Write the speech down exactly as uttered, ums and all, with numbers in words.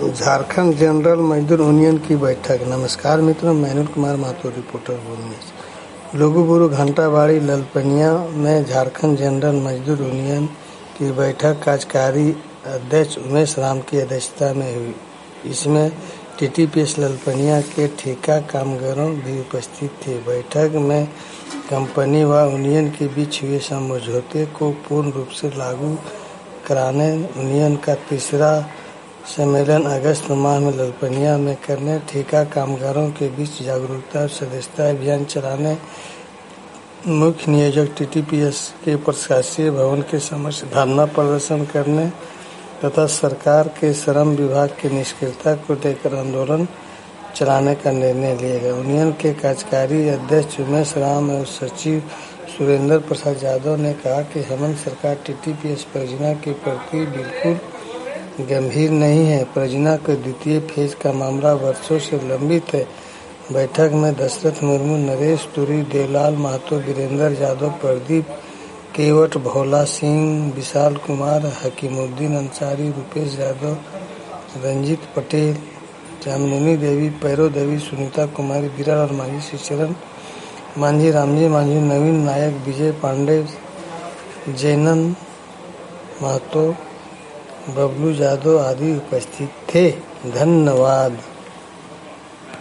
Jharkhand general मजदूर union की बैठक। नमस्कार मित्रों, मैं अनिल कुमार महतो, रिपोर्टर बोलने लोगूबुरु घंटाबाड़ी ललपनिया में झारखंड जनरल मजदूर यूनियन की बैठक कार्यकारी अध्यक्ष उमेश राम की अध्यक्षता में हुई। इसमें टीटीपीएस ललपनिया के ठेका कामगारों भी उपस्थित थे। बैठक में कंपनी व यूनियन के बीच हुए समझौते को पूर्ण रूप से लागू कराने, यूनियन का तीसरा सम्मेलन अगस्त माह में ललपनिया में करने, ठेका कामगारों के बीच जागरूकता और सदस्यता अभियान चलाने, मुख्य नियोजक टीटीपीएस के प्रशासकीय भवन के समक्ष धरना प्रदर्शन करने तथा सरकार के श्रम विभाग की निष्क्रियता को लेकर आंदोलन चलाने का निर्णय लिया गया। यूनियन के कार्यकारी अध्यक्ष उमेश राम और सचिव सुरेंद्र प्रसाद यादव ने कहा कि हेमंत सरकार टीटीपीएस परियोजना के प्रति बिल्कुल गंभीर नहीं है। परियोजना के द्वितीय फेज का मामला वर्षों से लंबित है। बैठक में दशरथ मुर्मू, नरेश तुरी, देवलाल महतो, वीरेंद्र यादव, प्रदीप केवट, भोला सिंह, विशाल कुमार, हकीमुद्दीन अंसारी, रुपेश यादव, रंजीत पटेल, चांदनी देवी, पैरो देवी, सुनीता कुमारी, विराट और मांझी श्रीचरण मांझी, रामजी मांझी, नवीन नायक, विजय पांडे, जैनन महतो, बबलू यादव आदि उपस्थित थे। धन्यवाद।